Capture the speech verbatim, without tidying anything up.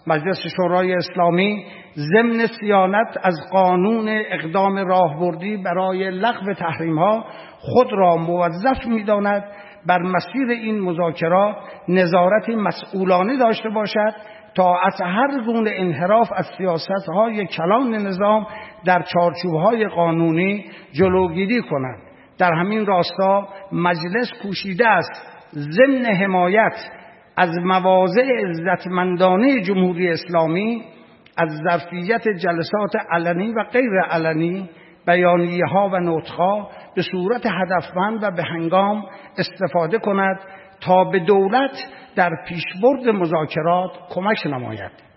مجلس شورای اسلامی ضمن صیانت از قانون اقدام راهبردی برای لغو تحریم‌ها خود را موظف می‌داند بر مسیر این مذاکرات نظارت مسئولانه داشته باشد تا از هر گونه انحراف از سیاست‌های کلان نظام در چارچوب‌های قانونی جلوگیری کند. در همین راستا مجلس کوشیده است ضمن حمایت از مواضع عزتمندانه جمهوری اسلامی از ظرفیت جلسات علنی و غیر علنی، بیانیه‌ها و نطق‌ها به صورت هدفمند و به هنگام استفاده کند تا به دولت در پیشبرد مذاکرات کمک نماید.